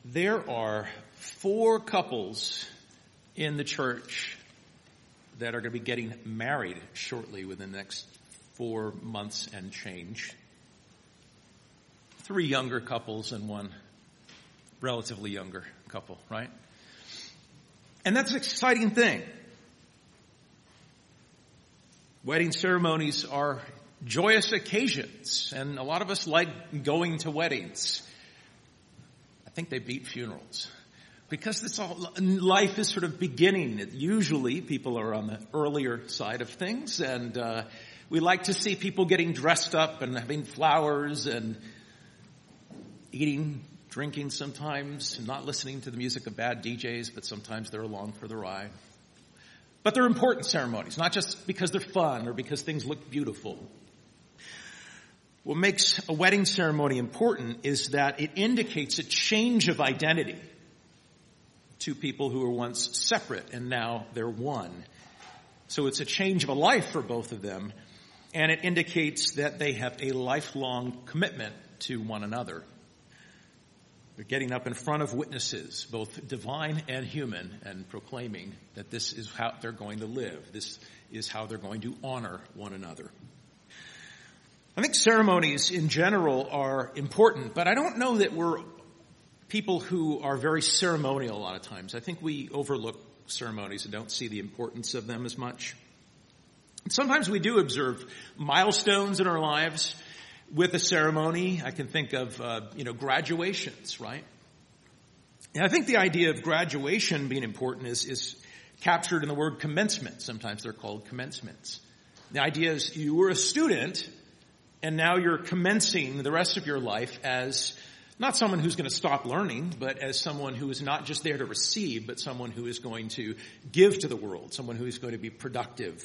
There are 4 couples in the church that are going to be getting married shortly within the next 4 months and change. 3 younger couples and 1 relatively younger couple, right? And that's an exciting thing. Wedding ceremonies are joyous occasions, and a lot of us like going to weddings. I think they beat funerals because life is sort of beginning. Usually people are on the earlier side of things, and we like to see people getting dressed up and having flowers and eating, drinking sometimes, not listening to the music of bad DJs, but sometimes they're along for the ride. But they're important ceremonies, not just because they're fun or because things look beautiful. What makes a wedding ceremony important is that it indicates a change of identity. 2 people who were once separate and now they're one. So it's a change of a life for both of them, and it indicates that they have a lifelong commitment to one another. They're getting up in front of witnesses, both divine and human, and proclaiming that this is how they're going to live. This is how they're going to honor one another. I think ceremonies in general are important, but I don't know that we're people who are very ceremonial a lot of times. I think we overlook ceremonies and don't see the importance of them as much. And sometimes we do observe milestones in our lives with a ceremony. I can think of, graduations, right? And I think the idea of graduation being important is captured in the word commencement. Sometimes they're called commencements. The idea is you were a student, and now you're commencing the rest of your life as not someone who's going to stop learning, but as someone who is not just there to receive, but someone who is going to give to the world, someone who is going to be productive.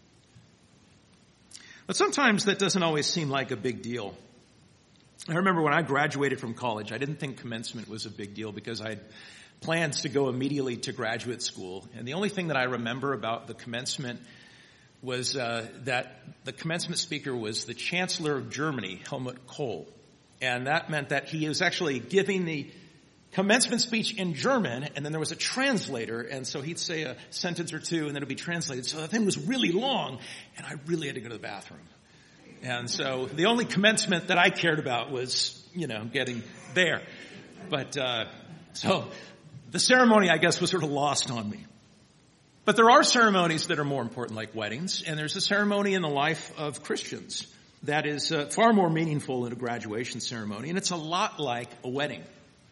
But sometimes that doesn't always seem like a big deal. I remember when I graduated from college, I didn't think commencement was a big deal because I had plans to go immediately to graduate school. And the only thing that I remember about the commencement was that the commencement speaker was the Chancellor of Germany, Helmut Kohl. And that meant that he was actually giving the commencement speech in German, and then there was a translator, and so he'd say a sentence or 2, and then it'd be translated. So the thing was really long, and I really had to go to the bathroom. And so the only commencement that I cared about was, getting there. But so the ceremony, I guess, was sort of lost on me. But there are ceremonies that are more important, like weddings, and there's a ceremony in the life of Christians that is far more meaningful than a graduation ceremony, and it's a lot like a wedding.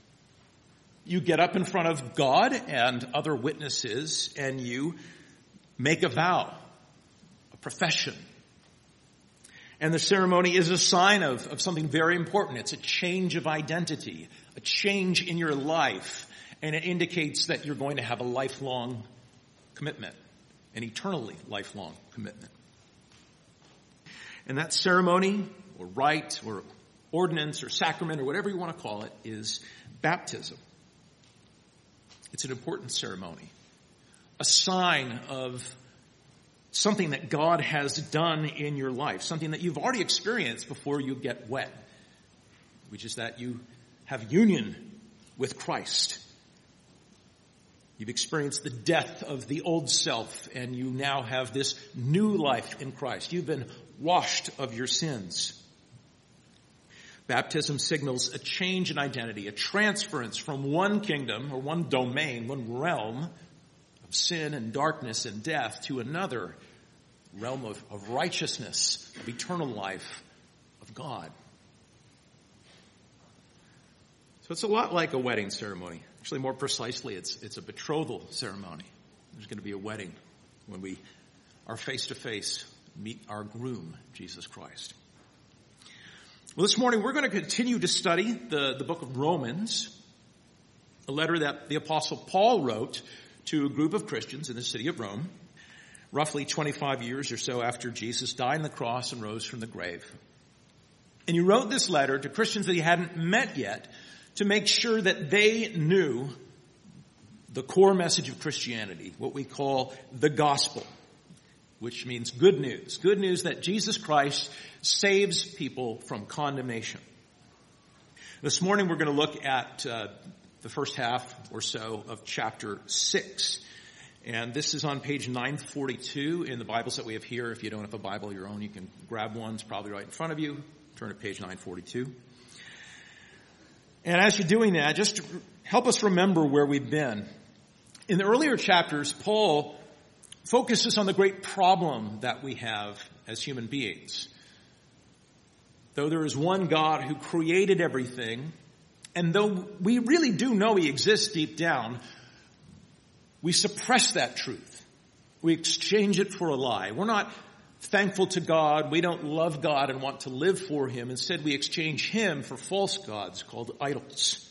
You get up in front of God and other witnesses, and you make a vow, a profession. And the ceremony is a sign of something very important. It's a change of identity, a change in your life, and it indicates that you're going to have a lifelong commitment, an eternally lifelong commitment. And that ceremony, or rite, or ordinance, or sacrament, or whatever you want to call it, is baptism. It's an important ceremony, a sign of something that God has done in your life, something that you've already experienced before you get wet, which is that you have union with Christ. You've experienced the death of the old self, and you now have this new life in Christ. You've been washed of your sins. Baptism signals a change in identity, a transference from one kingdom or one domain, one realm of sin and darkness and death to another realm of righteousness, of eternal life, of God. So it's a lot like a wedding ceremony. Actually, more precisely, it's a betrothal ceremony. There's going to be a wedding when we are face to face, meet our groom, Jesus Christ. Well, this morning we're going to continue to study the book of Romans, a letter that the Apostle Paul wrote to a group of Christians in the city of Rome, roughly 25 years or so after Jesus died on the cross and rose from the grave. And he wrote this letter to Christians that he hadn't met yet to make sure that they knew the core message of Christianity, what we call the gospel, which means good news. Good news that Jesus Christ saves people from condemnation. This morning we're going to look at the first half or so of chapter 6. And this is on page 942 in the Bibles that we have here. If you don't have a Bible of your own, you can grab one. It's probably right in front of you. Turn to page 942. And as you're doing that, just help us remember where we've been. In the earlier chapters, Paul focuses on the great problem that we have as human beings. Though there is one God who created everything, and though we really do know he exists deep down, we suppress that truth. We exchange it for a lie. We're not thankful to God. We don't love God and want to live for him. Instead, we exchange him for false gods called idols.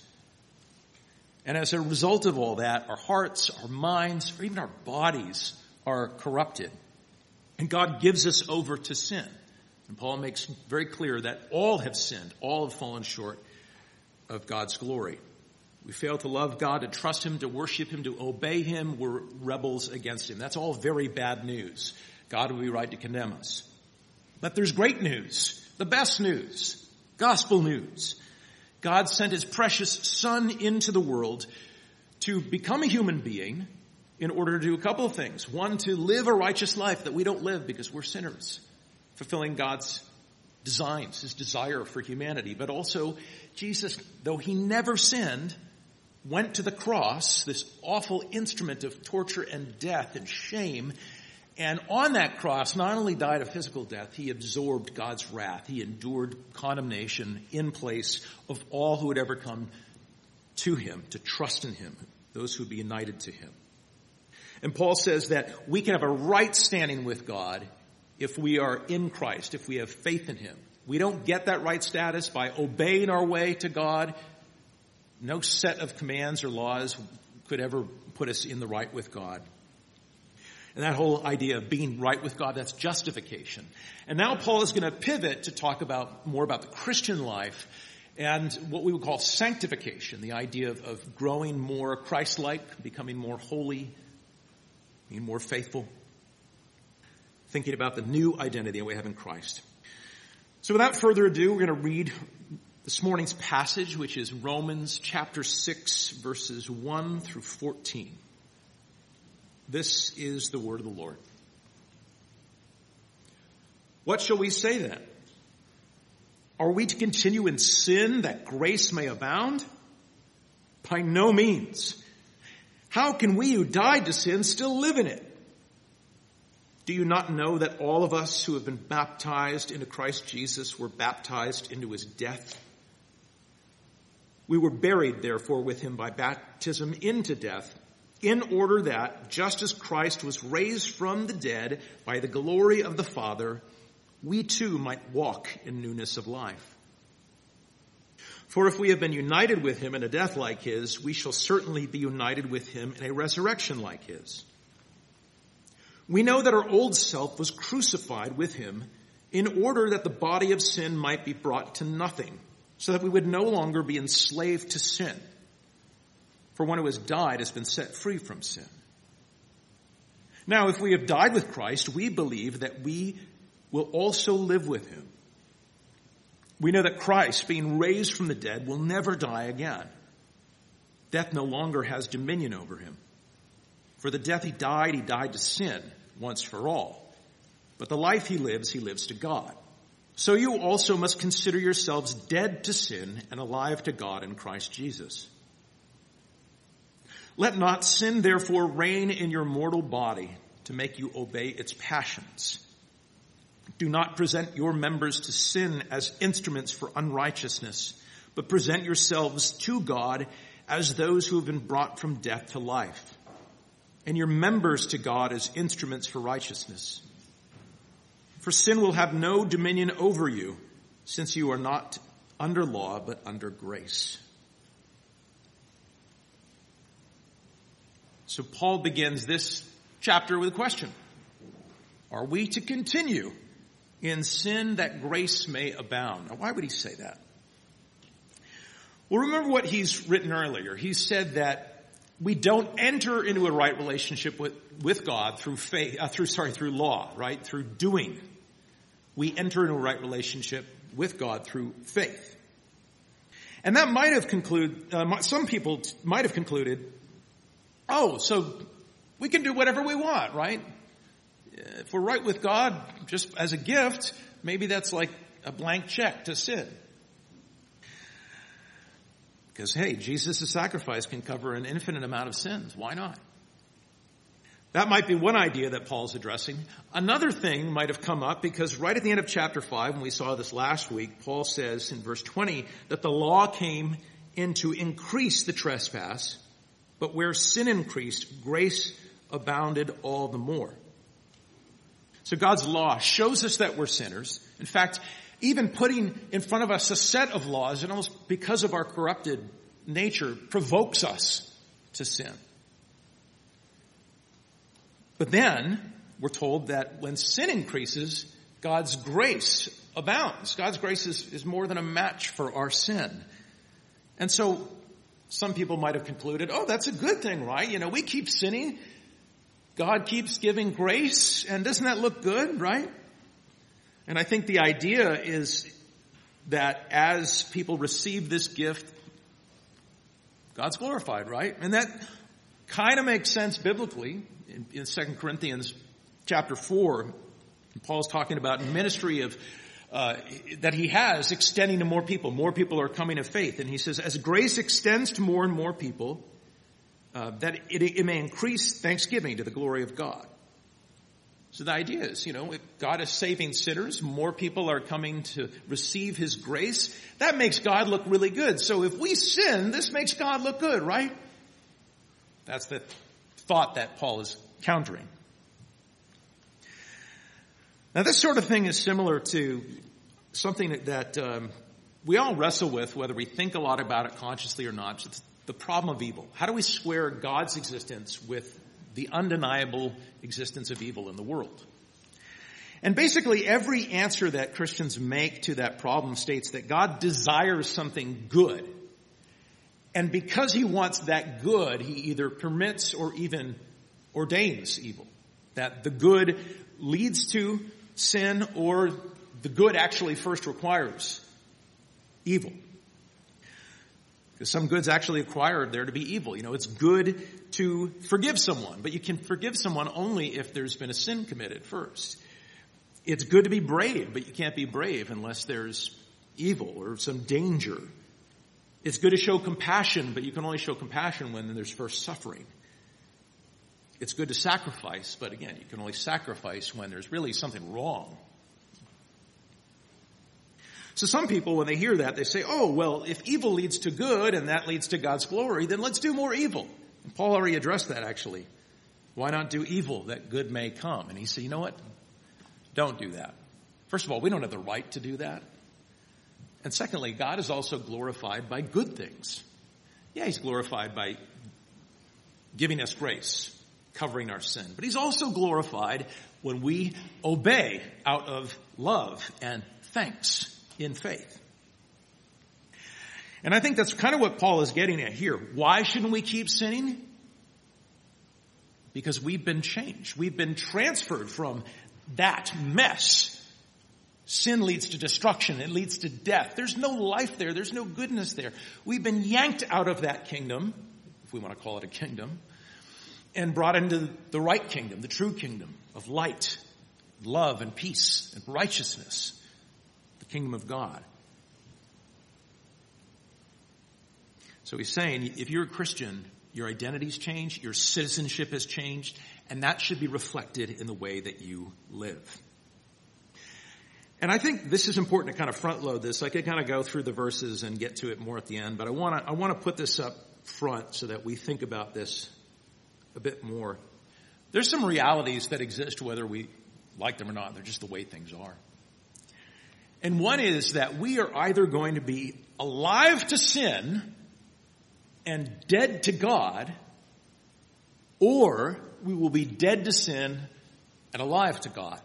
And as a result of all that, our hearts, our minds, or even our bodies are corrupted. And God gives us over to sin. And Paul makes very clear that all have sinned, all have fallen short of God's glory. We fail to love God, to trust him, to worship him, to obey him. We're rebels against him. That's all very bad news. God would be right to condemn us. But there's great news, the best news, gospel news. God sent his precious Son into the world to become a human being in order to do a couple of things. One, to live a righteous life that we don't live because we're sinners, fulfilling God's designs, his desire for humanity. But also, Jesus, though he never sinned, went to the cross, this awful instrument of torture and death and shame, and on that cross not only died a physical death, he absorbed God's wrath. He endured condemnation in place of all who would ever come to him, to trust in him, those who would be united to him. And Paul says that we can have a right standing with God if we are in Christ, if we have faith in him. We don't get that right status by obeying our way to God. No set of commands or laws could ever put us in the right with God. And that whole idea of being right with God, that's justification. And now Paul is going to pivot to talk more about the Christian life and what we would call sanctification, the idea of growing more Christ-like, becoming more holy, being more faithful, thinking about the new identity that we have in Christ. So without further ado, we're going to read this morning's passage, which is Romans chapter 6, verses 1 through 14. This is the word of the Lord. What shall we say then? Are we to continue in sin that grace may abound? By no means. How can we who died to sin still live in it? Do you not know that all of us who have been baptized into Christ Jesus were baptized into his death? We were buried, therefore, with him by baptism into death, in order that, just as Christ was raised from the dead by the glory of the Father, we too might walk in newness of life. For if we have been united with him in a death like his, we shall certainly be united with him in a resurrection like his. We know that our old self was crucified with him in order that the body of sin might be brought to nothing, so that we would no longer be enslaved to sin. For one who has died has been set free from sin. Now, if we have died with Christ, we believe that we will also live with him. We know that Christ, being raised from the dead, will never die again. Death no longer has dominion over him. For the death he died to sin once for all. But the life he lives to God. So you also must consider yourselves dead to sin and alive to God in Christ Jesus. Let not sin therefore reign in your mortal body to make you obey its passions. Do not present your members to sin as instruments for unrighteousness, but present yourselves to God as those who have been brought from death to life, and your members to God as instruments for righteousness. For sin will have no dominion over you, since you are not under law, but under grace. So Paul begins this chapter with a question. Are we to continue in sin that grace may abound? Now, why would he say that? Well, remember what he's written earlier. He said that we don't enter into a right relationship with God through through law, right? Through doing. We enter into a right relationship with God through faith. And that might have some people might have concluded, oh, so we can do whatever we want, right? If we're right with God, just as a gift, maybe that's like a blank check to sin. Because, hey, Jesus' sacrifice can cover an infinite amount of sins. Why not? That might be one idea that Paul's addressing. Another thing might have come up because right at the end of chapter 5, and we saw this last week, Paul says in verse 20 that the law came in to increase the trespass, but where sin increased, grace abounded all the more. So God's law shows us that we're sinners. In fact, even putting in front of us a set of laws, and almost because of our corrupted nature, provokes us to sin. But then we're told that when sin increases, God's grace abounds. God's grace is more than a match for our sin. And so some people might have concluded, oh, that's a good thing, right? You know, we keep sinning. God keeps giving grace. And doesn't that look good, right? And I think the idea is that as people receive this gift, God's glorified, right? And that kind of makes sense biblically. In 2 Corinthians chapter 4, Paul's talking about ministry of that he has extending to more people. More people are coming to faith. And he says, as grace extends to more and more people, that it may increase thanksgiving to the glory of God. So the idea is, you know, if God is saving sinners, more people are coming to receive his grace. That makes God look really good. So if we sin, this makes God look good, right? That's the thought that Paul is countering. Now this sort of thing is similar to something that we all wrestle with, whether we think a lot about it consciously or not. It's the problem of evil. How do we square God's existence with the undeniable existence of evil in the world? And basically every answer that Christians make to that problem states that God desires something good. And because he wants that good, he either permits or even ordains evil. That the good leads to sin, or the good actually first requires evil. Because some good's actually required there to be evil. You know, it's good to forgive someone, but you can forgive someone only if there's been a sin committed first. It's good to be brave, but you can't be brave unless there's evil or some danger. It's good to show compassion, but you can only show compassion when there's first suffering. It's good to sacrifice, but again, you can only sacrifice when there's really something wrong. So some people, when they hear that, they say, oh, well, if evil leads to good and that leads to God's glory, then let's do more evil. And Paul already addressed that, actually. Why not do evil that good may come? And he said, you know what? Don't do that. First of all, we don't have the right to do that. And secondly, God is also glorified by good things. Yeah, he's glorified by giving us grace, covering our sin. But he's also glorified when we obey out of love and thanks in faith. And I think that's kind of what Paul is getting at here. Why shouldn't we keep sinning? Because we've been changed. We've been transferred from that mess. Sin leads to destruction. It leads to death. There's no life there. There's no goodness there. We've been yanked out of that kingdom, if we want to call it a kingdom, and brought into the right kingdom, the true kingdom of light, love, and peace, and righteousness, the kingdom of God. So he's saying, if you're a Christian, your identity's changed, your citizenship has changed, and that should be reflected in the way that you live. And I think this is important to kind of front load this. I could kind of go through the verses and get to it more at the end, but I want to put this up front so that we think about this a bit more. There's some realities that exist whether we like them or not. They're just the way things are. And one is that we are either going to be alive to sin and dead to God, or we will be dead to sin and alive to God.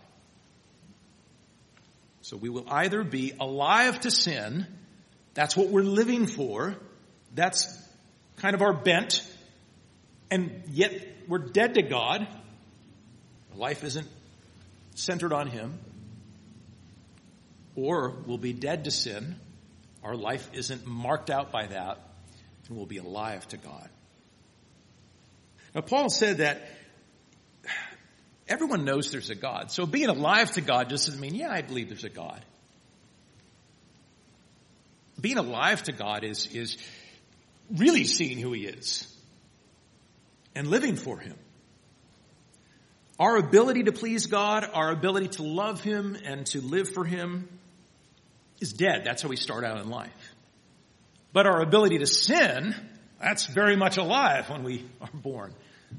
So we will either be alive to sin, that's what we're living for, that's kind of our bent, and yet we're dead to God. Life isn't centered on him. Or we'll be dead to sin our life isn't marked out by that, then we'll be alive to God. Now, Paul said that everyone knows there's a God. So being alive to God just doesn't mean, yeah, I believe there's a God. Being alive to God is really seeing who he is and living for him. Our ability to please God, our ability to love him and to live for him is dead. That's how we start out in life. But our ability to sin, that's very much alive when we are born.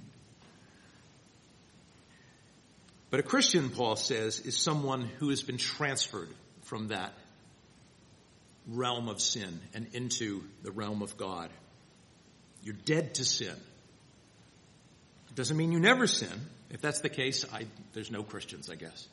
But a Christian, Paul says, is someone who has been transferred from that realm of sin and into the realm of God. You're dead to sin. It doesn't mean you never sin. If that's the case, there's no Christians, I guess.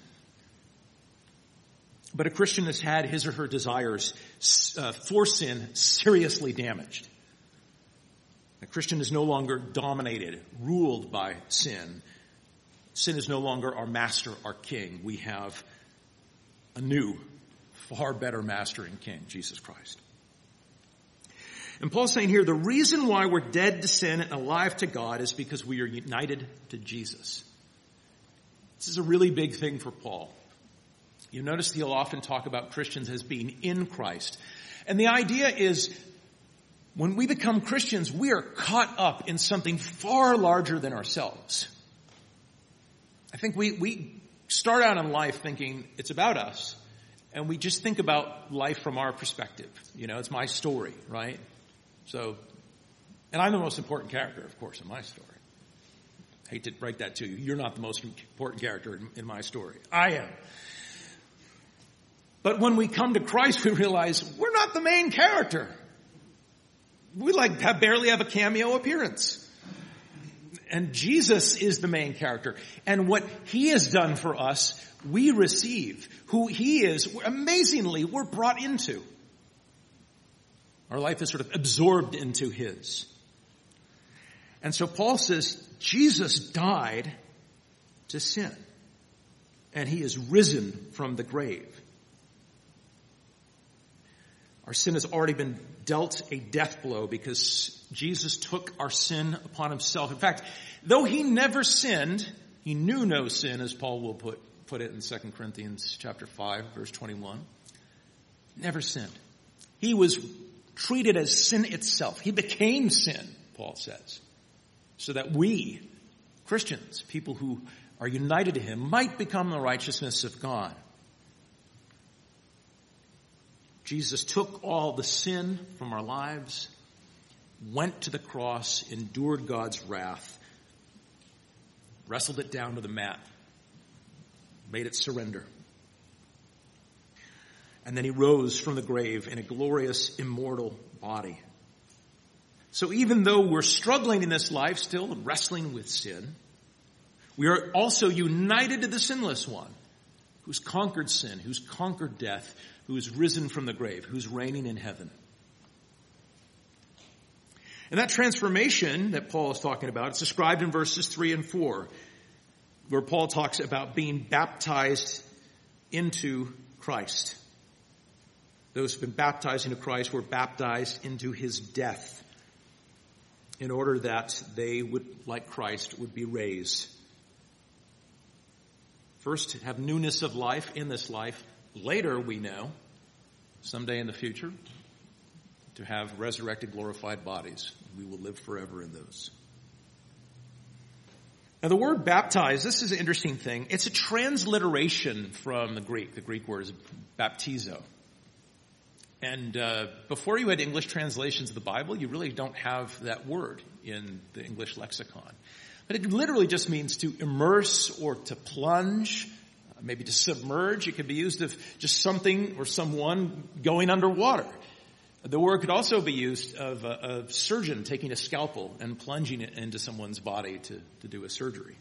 But a Christian has had his or her desires for sin seriously damaged. A Christian is no longer dominated, ruled by sin. Sin is no longer our master, our king. We have a new, far better master and king, Jesus Christ. And Paul's saying here, the reason why we're dead to sin and alive to God is because we are united to Jesus. This is a really big thing for Paul. You notice he'll often talk about Christians as being in Christ. And the idea is, when we become Christians, we are caught up in something far larger than ourselves. I think we start out in life thinking it's about us, and we just think about life from our perspective. You know, it's my story, right? So, and I'm the most important character, of course, in my story. I hate to break that to you. You're not the most important character in my story. I am. But when we come to Christ, we realize we're not the main character. We barely have a cameo appearance. And Jesus is the main character. And what he has done for us, we receive. Who he is, amazingly, we're brought into. Our life is sort of absorbed into his. And so Paul says, Jesus died to sin. And he is risen from the grave. Our sin has already been dealt a death blow because Jesus took our sin upon himself. In fact, though he never sinned, he knew no sin, as Paul will put it in 2 Corinthians chapter 5, verse 21. Never sinned. He was treated as sin itself. He became sin, Paul says, so that we, Christians, people who are united to him, might become the righteousness of God. Jesus took all the sin from our lives, went to the cross, endured God's wrath, wrestled it down to the mat, made it surrender. And then he rose from the grave in a glorious, immortal body. So even though we're struggling in this life still and wrestling with sin, we are also united to the sinless one who's conquered sin, who's conquered death, who is risen from the grave, who's reigning in heaven. And that transformation that Paul is talking about, it's described in verses 3 and 4, where Paul talks about being baptized into Christ. Those who have been baptized into Christ were baptized into his death in order that they would, like Christ, would be raised. First, have newness of life in this life. Later, we know, someday in the future, to have resurrected, glorified bodies. We will live forever in those. Now, the word baptize, this is an interesting thing. It's a transliteration from the Greek. The Greek word is baptizo. And before you had English translations of the Bible, you really don't have that word in the English lexicon. But it literally just means to immerse or to plunge, maybe to submerge. It could be used of just something or someone going underwater. The word could also be used of a surgeon taking a scalpel and plunging it into someone's body to do a surgery.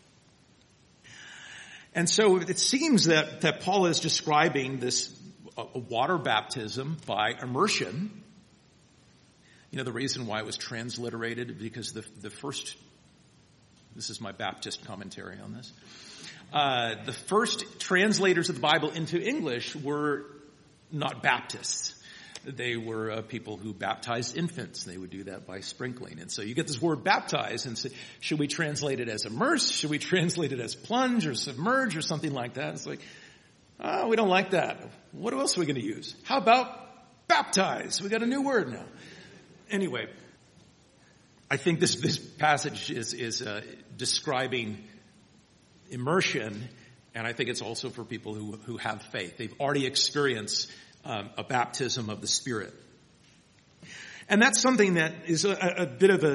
And so it seems that Paul is describing this a water baptism by immersion. You know, the reason why it was transliterated, because the first, this is my Baptist commentary on this, the first translators of the Bible into English were not Baptists. they were people who baptized infants. They would do that by sprinkling. And so you get this word baptize, and say, should we translate it as immerse? Should we translate it as plunge or submerge or something like that? It's like, oh, we don't like that. What else are we going to use? How about baptize? We got a new word now. Anyway, I think this passage is describing immersion, and I think it's also for people who have faith. They've already experienced a baptism of the Spirit. And that's something that is a bit of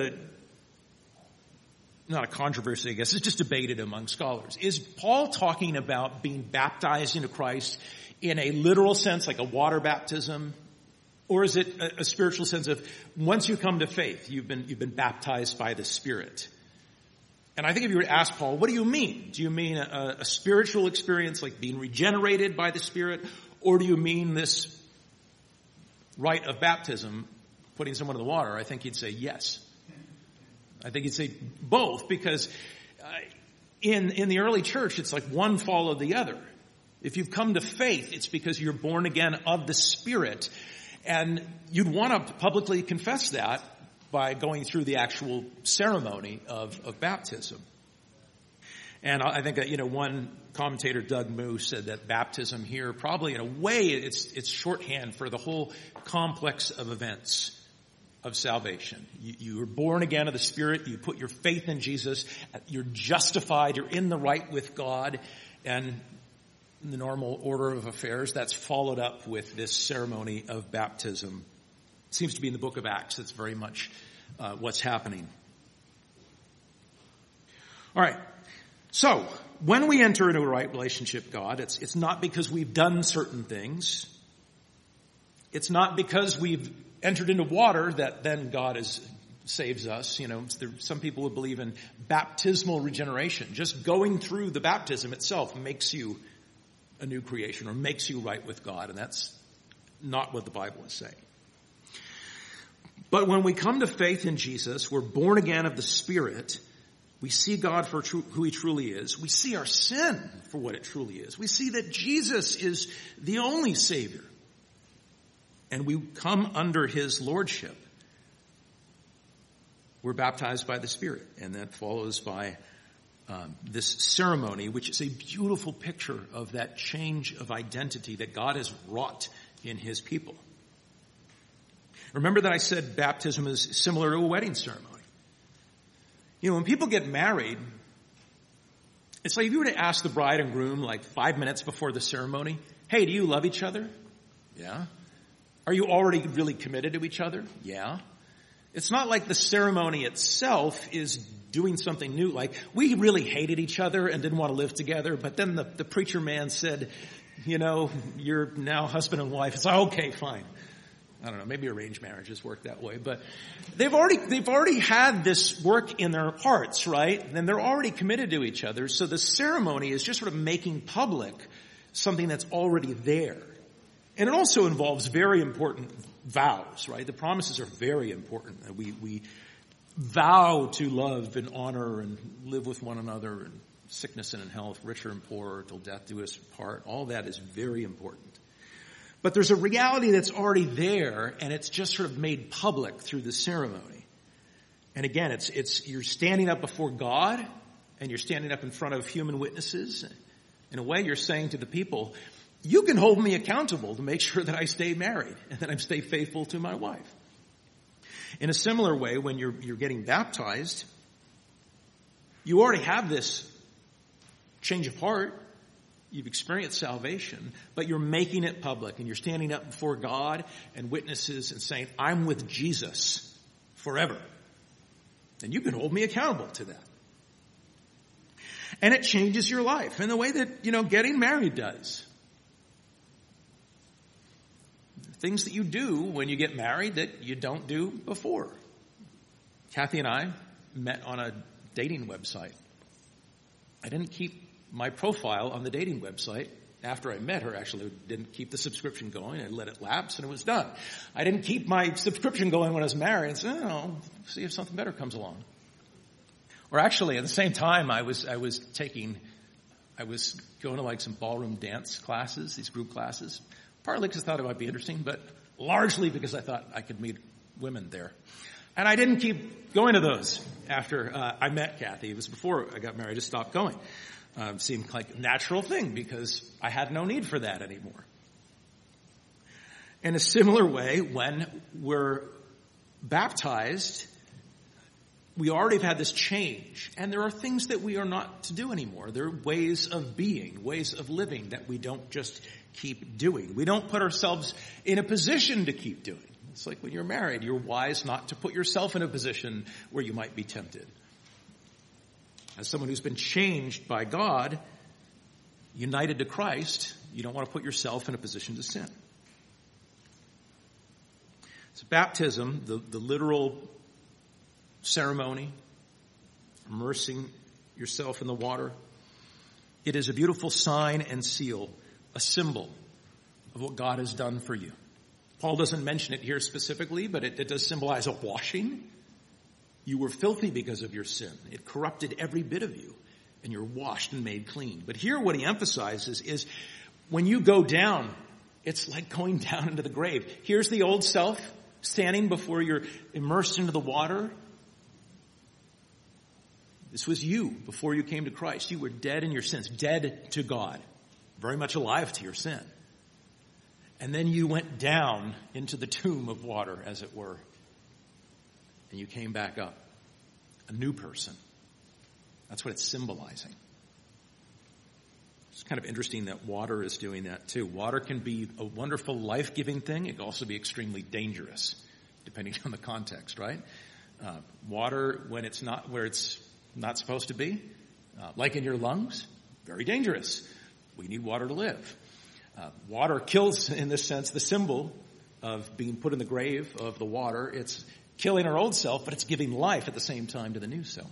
not a controversy, I guess, it's just debated among scholars. Is Paul talking about being baptized into Christ in a literal sense, like a water baptism? Or is it a spiritual sense of once you come to faith, you've been baptized by the Spirit? And I think if you were to ask Paul, what do you mean? Do you mean a spiritual experience like being regenerated by the Spirit? Or do you mean this rite of baptism, putting someone in the water? I think he'd say yes. I think he'd say both, because in the early church, it's like one followed the other. If you've come to faith, it's because you're born again of the Spirit. And you'd want to publicly confess that by going through the actual ceremony of baptism. And I think that, one commentator, Doug Moo, said that baptism here probably in a way it's shorthand for the whole complex of events of salvation. You are born again of the Spirit. You put your faith in Jesus. You're justified. You're in the right with God. And in the normal order of affairs, that's followed up with this ceremony of baptism. It seems to be in the book of Acts. That's very much what's happening. All right. So, when we enter into a right relationship with God, it's not because we've done certain things. It's not because we've entered into water that then God saves us. Some people would believe in baptismal regeneration. Just going through the baptism itself makes you a new creation or makes you right with God, and that's not what the Bible is saying. But when we come to faith in Jesus, we're born again of the Spirit. We see God for who He truly is. We see our sin for what it truly is. We see that Jesus is the only Savior. And we come under His lordship. We're baptized by the Spirit, and that follows by this ceremony, which is a beautiful picture of that change of identity that God has wrought in His people. Remember that I said baptism is similar to a wedding ceremony. When people get married, it's like if you were to ask the bride and groom like 5 minutes before the ceremony, hey, do you love each other? Yeah. Are you already really committed to each other? Yeah. It's not like the ceremony itself is doing something new. Like, we really hated each other and didn't want to live together, but then the preacher man said, you're now husband and wife. It's like, okay, fine. I don't know, maybe arranged marriages work that way, but they've already had this work in their hearts, right? And they're already committed to each other. So the ceremony is just sort of making public something that's already there. And it also involves very important vows, right? The promises are very important. We vow to love and honor and live with one another in sickness and in health, richer and poorer, till death do us part. All that is very important. But there's a reality that's already there, and it's just sort of made public through the ceremony. And again, it's you're standing up before God, and you're standing up in front of human witnesses. In a way, you're saying to the people, you can hold me accountable to make sure that I stay married and that I stay faithful to my wife. In a similar way, when you're getting baptized, you already have this change of heart. You've experienced salvation, but you're making it public, and you're standing up before God and witnesses and saying, I'm with Jesus forever. And you can hold me accountable to that. And it changes your life in the way that, getting married does. Things that you do when you get married that you don't do before. Kathy and I met on a dating website. I didn't keep my profile on the dating website after I met her. Actually, I didn't keep the subscription going. I let it lapse, and it was done. I didn't keep my subscription going when I was married. And said, see if something better comes along. Or actually, at the same time, I was going to like some ballroom dance classes, these group classes. Partly because I thought it might be interesting, but largely because I thought I could meet women there. And I didn't keep going to those after I met Kathy. It was before I got married. I just stopped going. It seemed like a natural thing because I had no need for that anymore. In a similar way, when we're baptized, we already have had this change, and there are things that we are not to do anymore. There are ways of being, ways of living that we don't just keep doing. We don't put ourselves in a position to keep doing. It's like when you're married, you're wise not to put yourself in a position where you might be tempted. As someone who's been changed by God, united to Christ, you don't want to put yourself in a position to sin. So baptism, the literal ceremony, immersing yourself in the water, it is a beautiful sign and seal, a symbol of what God has done for you. Paul doesn't mention it here specifically, but it does symbolize a washing. You were filthy because of your sin. It corrupted every bit of you, and you're washed and made clean. But here what he emphasizes is when you go down, it's like going down into the grave. Here's the old self standing before you're immersed into the water. This was you before you came to Christ. You were dead in your sins, dead to God, very much alive to your sin. And then you went down into the tomb of water, as it were, and you came back up, a new person. That's what it's symbolizing. It's kind of interesting that water is doing that too. Water can be a wonderful life-giving thing. It can also be extremely dangerous, depending on the context, right? Water, when it's not where it's not supposed to be, like in your lungs, very dangerous. We need water to live. Water kills, in this sense, the symbol of being put in the grave of the water. It's killing our old self, but it's giving life at the same time to the new self.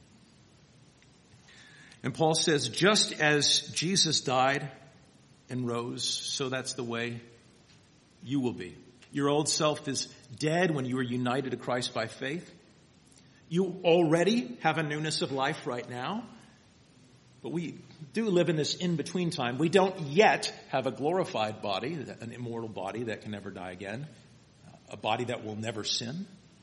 And Paul says, just as Jesus died and rose, so that's the way you will be. Your old self is dead when you were united to Christ by faith. You already have a newness of life right now, but we do live in this in-between time. We don't yet have a glorified body, an immortal body that can never die again, a body that will never sin.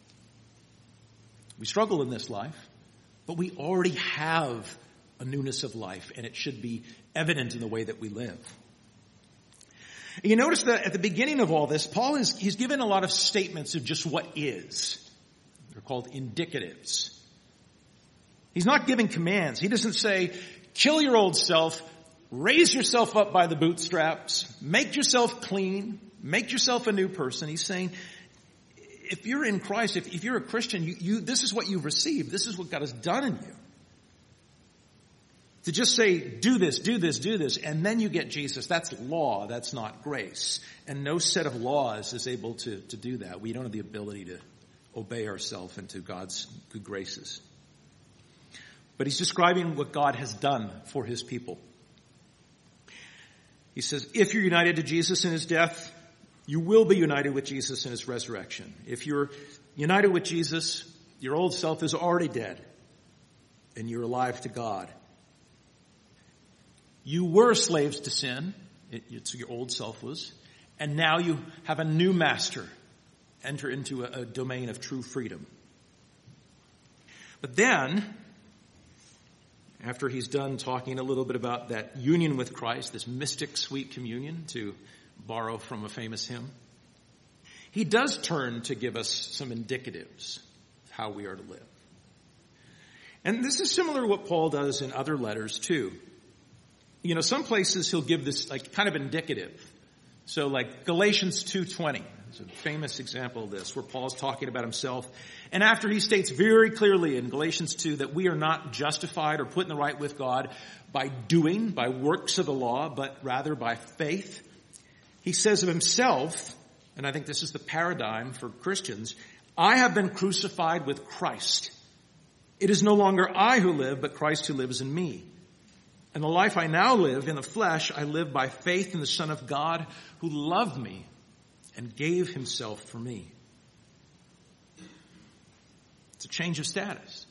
We struggle in this life, but we already have a newness of life, and it should be evident in the way that we live. And you notice that at the beginning of all this, Paul he's given a lot of statements of just what is. They're called indicatives. He's not giving commands. He doesn't say, kill your old self, raise yourself up by the bootstraps, make yourself clean, make yourself a new person. He's saying, if you're in Christ, if you're a Christian, this is what you've received. This is what God has done in you. To just say, do this, do this, do this, and then you get Jesus, that's law, that's not grace. And no set of laws is able to do that. We don't have the ability to obey ourselves into God's good graces. But he's describing what God has done for his people. He says, if you're united to Jesus in his death, you will be united with Jesus in his resurrection. If you're united with Jesus, your old self is already dead, and you're alive to God. You were slaves to sin, it's your old self was, and now you have a new master. Enter into a domain of true freedom. But then, after he's done talking a little bit about that union with Christ, this mystic sweet communion, to borrow from a famous hymn, he does turn to give us some indicatives of how we are to live. And this is similar to what Paul does in other letters too. You know, some places he'll give this like kind of indicative. So like Galatians 2:20 is a famous example of this, where Paul's talking about himself. And after he states very clearly in Galatians 2 that we are not justified or put in the right with God by works of the law, but rather by faith, he says of himself, and I think this is the paradigm for Christians, I have been crucified with Christ. It is no longer I who live, but Christ who lives in me. And the life I now live in the flesh, I live by faith in the Son of God who loved me and gave himself for me. It's a change of status.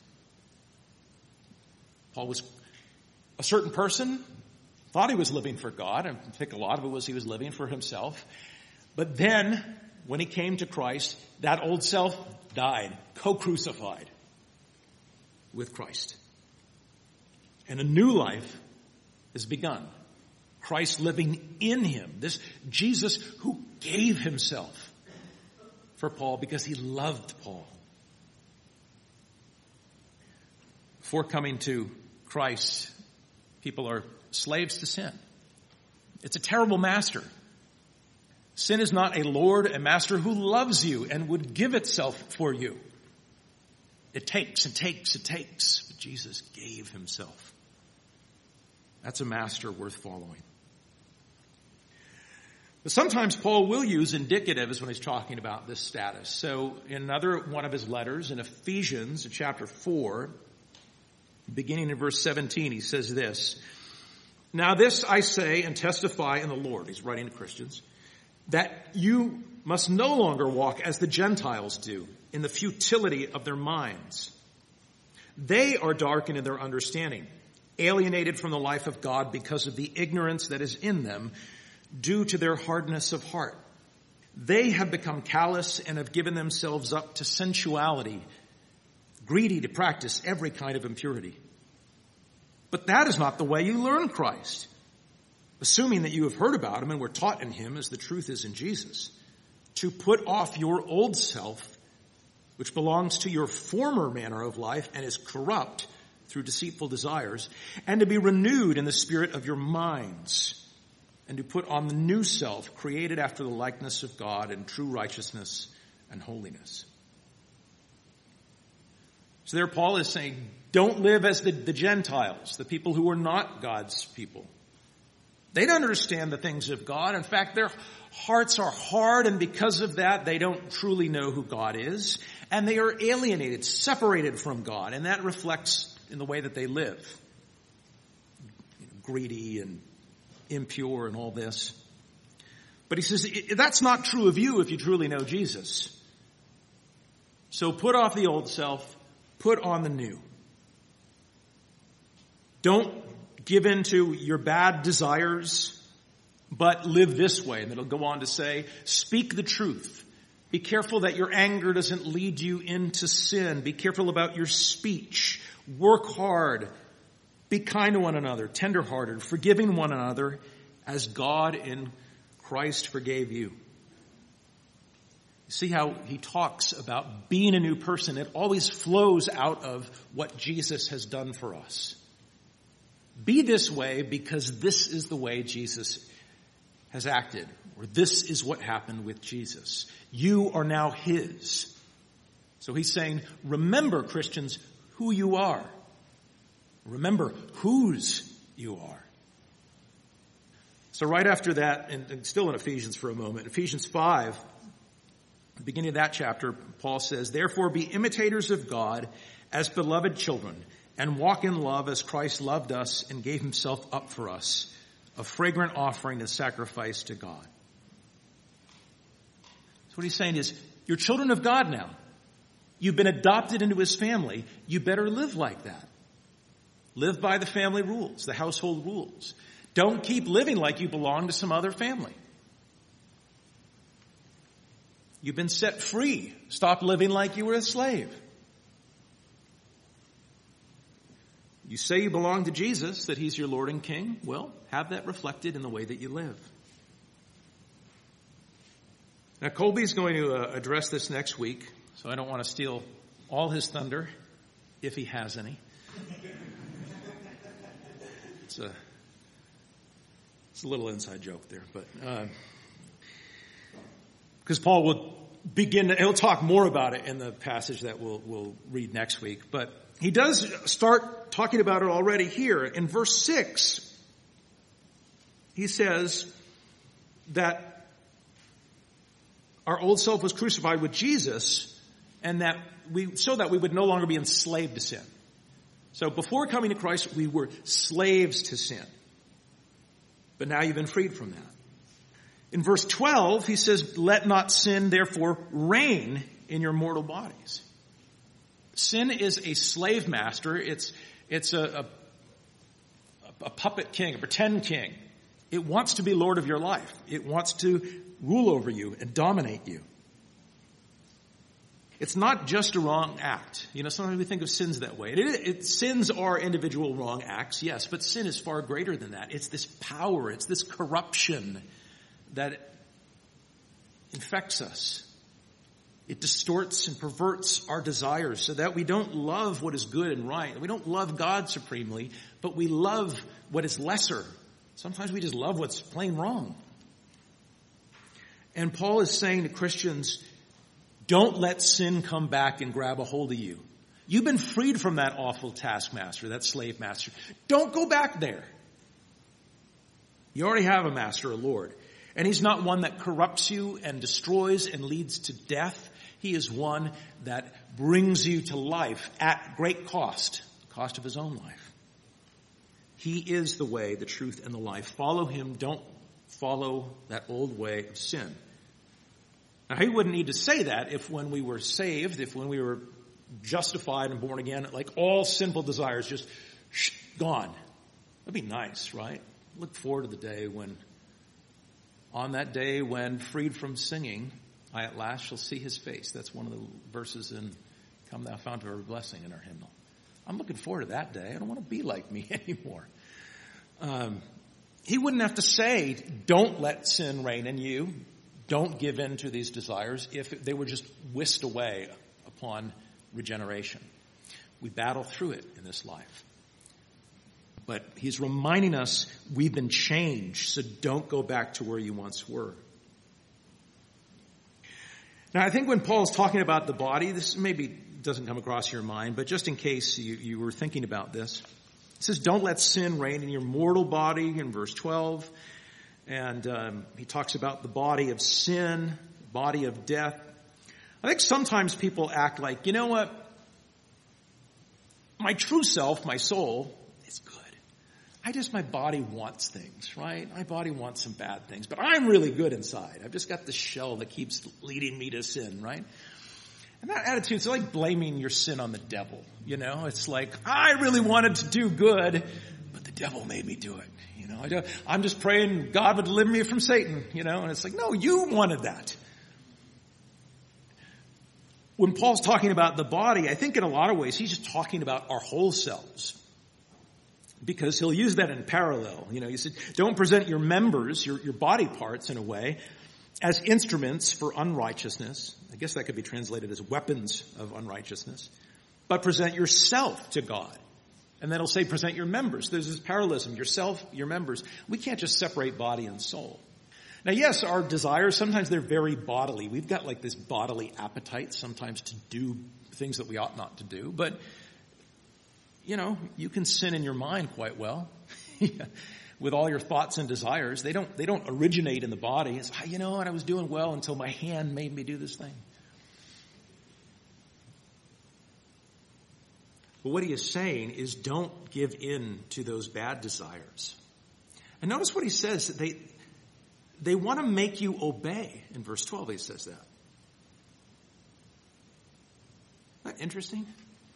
Paul was a certain person, thought he was living for God. I think a lot of it was he was living for himself. But then when he came to Christ, that old self died, co-crucified with Christ. And a new life has begun. Christ living in him. This Jesus who gave himself for Paul because he loved Paul. Before coming to Christ, people are slaves to sin. It's a terrible master. Sin is not a Lord, a master who loves you and would give itself for you. It takes and takes and takes. But Jesus gave himself. That's a master worth following. But sometimes Paul will use indicatives when he's talking about this status. So in another one of his letters, in Ephesians, in chapter 4, beginning in verse 17, he says this, "Now this I say and testify in the Lord," he's writing to Christians, "that you must no longer walk as the Gentiles do, in the futility of their minds. They are darkened in their understanding, alienated from the life of God because of the ignorance that is in them, due to their hardness of heart. They have become callous and have given themselves up to sensuality, greedy to practice every kind of impurity. But that is not the way you learn Christ, assuming that you have heard about him and were taught in him as the truth is in Jesus, to put off your old self, which belongs to your former manner of life and is corrupt through deceitful desires, and to be renewed in the spirit of your minds, and to put on the new self, created after the likeness of God in true righteousness and holiness." So there Paul is saying, don't live as the Gentiles, the people who are not God's people. They don't understand the things of God. In fact, their hearts are hard, and because of that, they don't truly know who God is. And they are alienated, separated from God, and that reflects in the way that they live. Greedy and impure and all this. But he says, that's not true of you if you truly know Jesus. So put off the old self, put on the new. Don't give in to your bad desires, but live this way. And it'll go on to say, speak the truth. Be careful that your anger doesn't lead you into sin. Be careful about your speech. Work hard. Be kind to one another, tenderhearted, forgiving one another as God in Christ forgave you. See how he talks about being a new person. It always flows out of what Jesus has done for us. Be this way because this is the way Jesus has acted, or this is what happened with Jesus. You are now his. So he's saying, remember, Christians, who you are. Remember whose you are. So right after that, and still in Ephesians for a moment, Ephesians 5, beginning of that chapter, Paul says, "Therefore be imitators of God as beloved children, and walk in love as Christ loved us and gave himself up for us, a fragrant offering and sacrifice to God." So what he's saying is, you're children of God now. You've been adopted into his family. You better live like that. Live by the family rules, the household rules. Don't keep living like you belong to some other family. You've been set free. Stop living like you were a slave. You say you belong to Jesus, that he's your Lord and King. Well, have that reflected in the way that you live. Now, Colby's going to address this next week, so I don't want to steal all his thunder, if he has any. It's a little inside joke there, but because Paul will he'll talk more about it in the passage that we'll read next week. But he does start talking about it already here. In verse 6, he says that our old self was crucified with Jesus, and that so that we would no longer be enslaved to sin. So before coming to Christ, we were slaves to sin. But now you've been freed from that. In verse 12, he says, "Let not sin therefore reign in your mortal bodies." Sin is a slave master. It's a puppet king, a pretend king. It wants to be Lord of your life. It wants to rule over you and dominate you. It's not just a wrong act. Sometimes we think of sins that way. Sins are individual wrong acts, yes, but sin is far greater than that. It's this power, it's this corruption that infects us. It distorts and perverts our desires so that we don't love what is good and right. We don't love God supremely, but we love what is lesser. Sometimes we just love what's plain wrong. And Paul is saying to Christians, don't let sin come back and grab a hold of you. You've been freed from that awful taskmaster, that slave master. Don't go back there. You already have a master, a Lord. And he's not one that corrupts you and destroys and leads to death. He is one that brings you to life at great cost, the cost of his own life. He is the way, the truth, and the life. Follow him. Don't follow that old way of sin. Now, he wouldn't need to say that if when we were saved, if when we were justified and born again, like all sinful desires just gone. That'd be nice, right? Look forward to the day when, on that day when freed from singing, I at last shall see his face. That's one of the verses in Come Thou Fount of Every Blessing in our hymnal. I'm looking forward to that day. I don't want to be like me anymore. He wouldn't have to say, don't let sin reign in you. Don't give in to these desires if they were just whisked away upon regeneration. We battle through it in this life. But he's reminding us we've been changed, so don't go back to where you once were. Now, I think when Paul's talking about the body, this maybe doesn't come across your mind, but just in case you were thinking about this, it says, don't let sin reign in your mortal body in verse 12. And he talks about the body of sin, body of death. I think sometimes people act like, you know what? My true self, my soul, is good. My body wants things, right? My body wants some bad things, but I'm really good inside. I've just got this shell that keeps leading me to sin, right? And that attitude is like blaming your sin on the devil, It's like, I really wanted to do good, but the devil made me do it. I'm just praying God would deliver me from Satan, and it's like, no, you wanted that. When Paul's talking about the body, I think in a lot of ways, he's just talking about our whole selves. Because he'll use that in parallel. He said, don't present your members, your body parts in a way, as instruments for unrighteousness. I guess that could be translated as weapons of unrighteousness. But present yourself to God. And then he'll say, present your members. There's this parallelism, yourself, your members. We can't just separate body and soul. Now, yes, our desires, sometimes they're very bodily. We've got like this bodily appetite sometimes to do things that we ought not to do. But, you can sin in your mind quite well with all your thoughts and desires. They don't originate in the body. It's, I was doing well until my hand made me do this thing. But what he is saying is don't give in to those bad desires. And notice what he says. They want to make you obey. In verse 12 he says that. Isn't that interesting?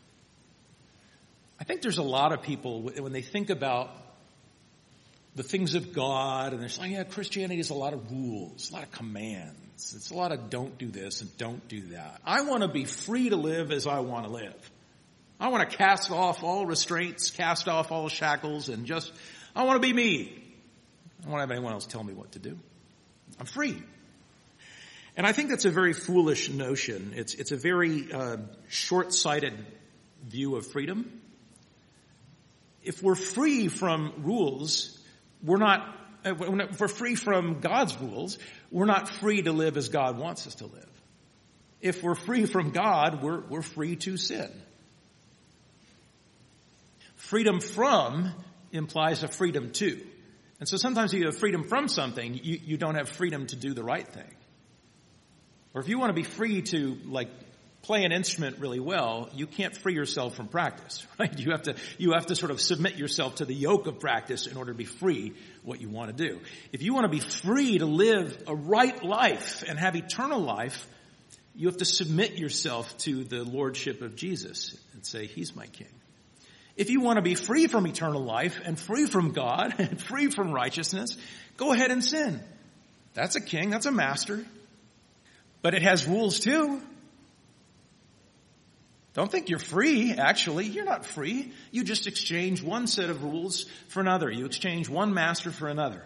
I think there's a lot of people, when they think about the things of God, and they're saying, Christianity is a lot of rules, a lot of commands. It's a lot of don't do this and don't do that. I want to be free to live as I want to live. I want to cast off all restraints, cast off all shackles, and I want to be me. I don't want to have anyone else tell me what to do. I'm free. And I think that's a very foolish notion. It's a very short-sighted view of freedom. If we're free from rules, if we're free from God's rules, we're not free to live as God wants us to live. If we're free from God, we're free to sin. Freedom from implies a freedom to. And so sometimes if you have freedom from something, you don't have freedom to do the right thing. Or if you want to be free to, play an instrument really well, you can't free yourself from practice, right? You have to sort of submit yourself to the yoke of practice in order to be free what you want to do. If you want to be free to live a right life and have eternal life, you have to submit yourself to the lordship of Jesus and say, He's my king. If you want to be free from eternal life and free from God and free from righteousness, go ahead and sin. That's a king, that's a master. But it has rules too. Don't think you're free, actually. You're not free. You just exchange one set of rules for another. You exchange one master for another.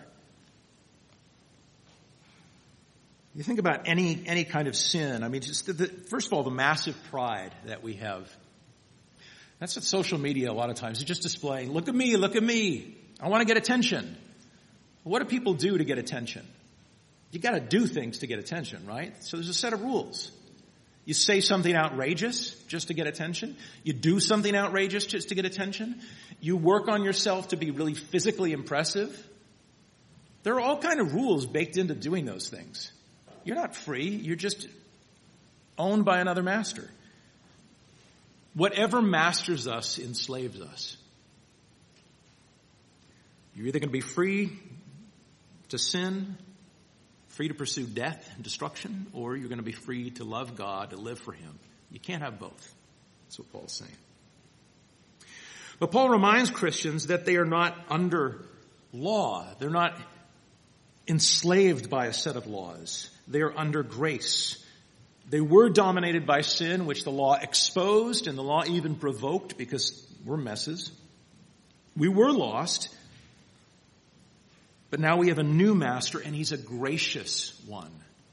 You think about any kind of sin. I mean, just first of all, the massive pride that we have. That's what social media a lot of times is just displaying. Look at me, look at me. I want to get attention. What do people do to get attention? You got to do things to get attention, right? So there's a set of rules. You say something outrageous just to get attention. You do something outrageous just to get attention. You work on yourself to be really physically impressive. There are all kind of rules baked into doing those things. You're not free. You're just owned by another master. Whatever masters us enslaves us. You're either going to be free to sin, free to pursue death and destruction, or you're going to be free to love God, to live for Him. You can't have both. That's what Paul's saying. But Paul reminds Christians that they are not under law. They're not enslaved by a set of laws. They are under grace. They were dominated by sin, which the law exposed and the law even provoked because we're messes. We were lost. But now we have a new master, and he's a gracious one.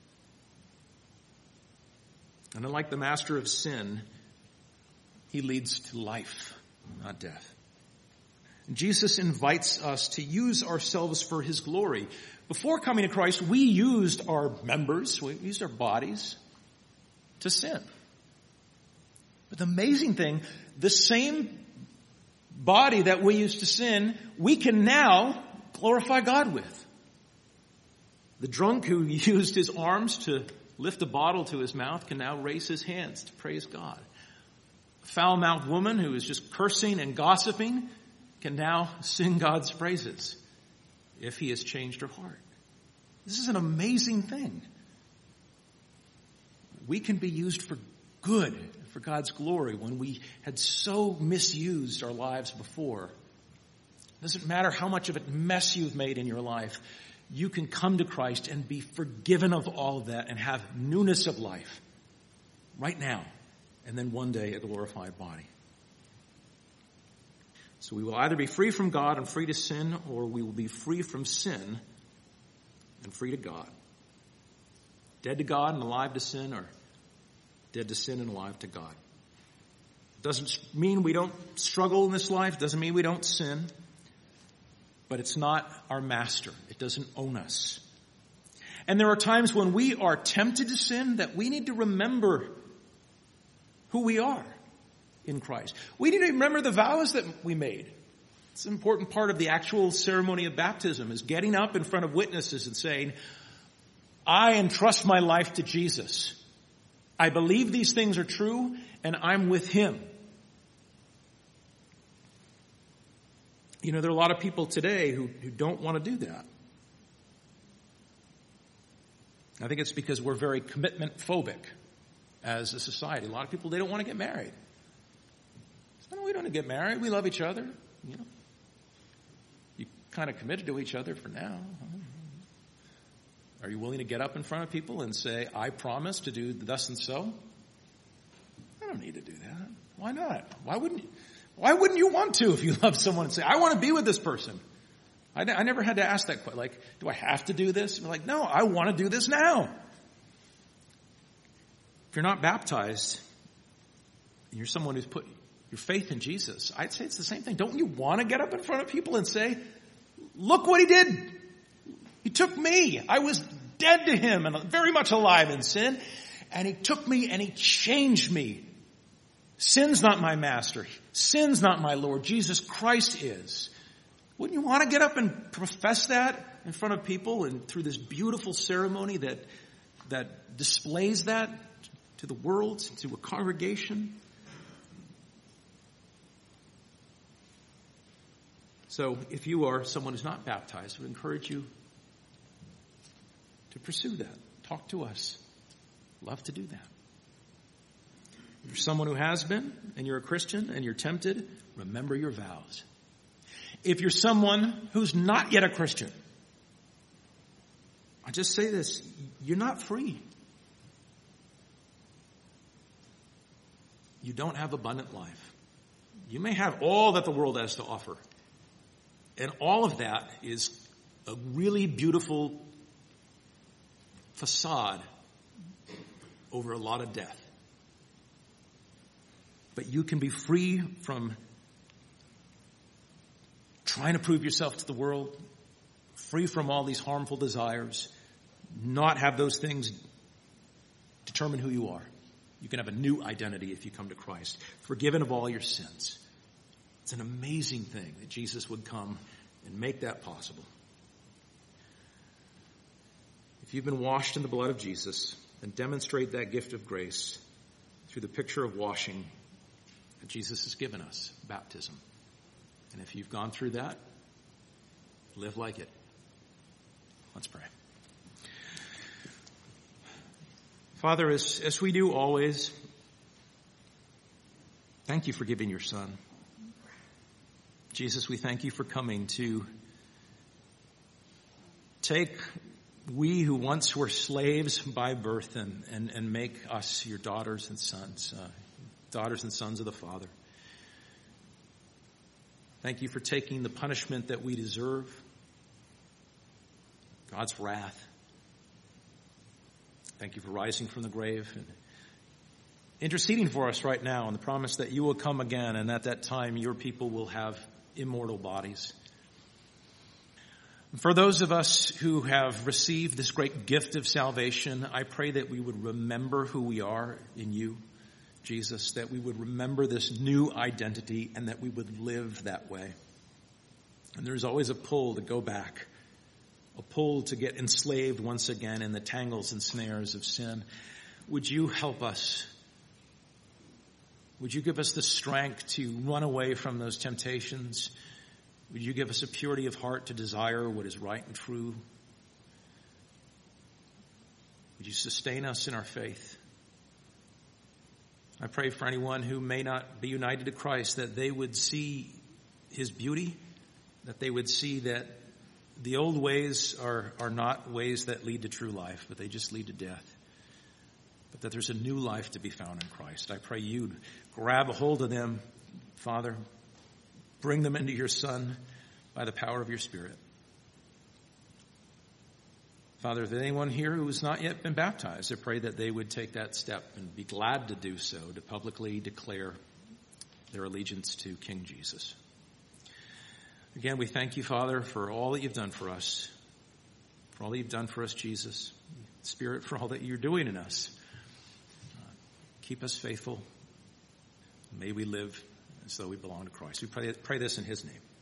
And unlike the master of sin, he leads to life, not death. And Jesus invites us to use ourselves for his glory. Before coming to Christ, we used our members, we used our bodies to sin. But the amazing thing, the same body that we used to sin, we can now glorify God with. The drunk who used his arms to lift a bottle to his mouth can now raise his hands to praise God. A foul-mouthed woman who is just cursing and gossiping can now sing God's praises if he has changed her heart. This is an amazing thing. We can be used for good, for God's glory, when we had so misused our lives before. It doesn't matter how much of a mess you've made in your life. You can come to Christ and be forgiven of all of that and have newness of life right now, and then one day a glorified body. So we will either be free from God and free to sin, or we will be free from sin and free to God. Dead to God and alive to sin, or dead to sin and alive to God. Doesn't mean we don't struggle in this life. Doesn't mean we don't sin. But it's not our master. It doesn't own us. And there are times when we are tempted to sin that we need to remember who we are in Christ. We need to remember the vows that we made. It's an important part of the actual ceremony of baptism, is getting up in front of witnesses and saying, I entrust my life to Jesus. I believe these things are true, and I'm with him. You know, there are a lot of people today who don't want to do that. I think it's because we're very commitment phobic as a society. A lot of people, they don't want to get married. So, no, we don't want to get married. We love each other. You know, you kind of committed to each other for now. Are you willing to get up in front of people and say, I promise to do thus and so? I don't need to do that. Why not? Why wouldn't you want to if you love someone and say, I want to be with this person? I never had to ask that question. Like, do I have to do this? And we're like, no, I want to do this now. If you're not baptized, and you're someone who's put your faith in Jesus, I'd say it's the same thing. Don't you want to get up in front of people and say, look what he did. He took me. I was dead to him and very much alive in sin. And he took me and he changed me. Sin's not my master. Sin's not my Lord. Jesus Christ is. Wouldn't you want to get up and profess that in front of people and through this beautiful ceremony that displays that to the world, to a congregation? So if you are someone who's not baptized, I would encourage you to pursue that. Talk to us. Love to do that. If you're someone who has been, and you're a Christian, and you're tempted, remember your vows. If you're someone who's not yet a Christian, I just say this, you're not free. you don't have abundant life. You may have all that the world has to offer. And all of that is a really beautiful facade over a lot of death. But you can be free from trying to prove yourself to the world, free from all these harmful desires, not have those things determine who you are. You can have a new identity if you come to Christ, forgiven of all your sins. It's an amazing thing that Jesus would come and make that possible. If you've been washed in the blood of Jesus, then demonstrate that gift of grace through the picture of washing that Jesus has given us, baptism. And if you've gone through that, live like it. Let's pray. Father, as we do always, thank you for giving your Son. Jesus, we thank you for coming to take we who once were slaves by birth and make us your daughters and sons of the Father. Thank you for taking the punishment that we deserve, God's wrath. Thank you for rising from the grave and interceding for us right now and the promise that you will come again, and at that time your people will have immortal bodies. For those of us who have received this great gift of salvation, I pray that we would remember who we are in you, Jesus, that we would remember this new identity and that we would live that way. And there's always a pull to go back, a pull to get enslaved once again in the tangles and snares of sin. Would you help us? Would you give us the strength to run away from those temptations? Would you give us a purity of heart to desire what is right and true? Would you sustain us in our faith? I pray for anyone who may not be united to Christ, that they would see his beauty, that they would see that the old ways are not ways that lead to true life, but they just lead to death. But that there's a new life to be found in Christ. I pray you'd grab a hold of them, Father. Bring them into your Son by the power of your Spirit. Father, if anyone here who has not yet been baptized, I pray that they would take that step and be glad to do so, to publicly declare their allegiance to King Jesus. Again, we thank you, Father, for all that you've done for us, Jesus. Spirit, for all that you're doing in us. Keep us faithful. May we live as though we belong to Christ. We pray this in his name.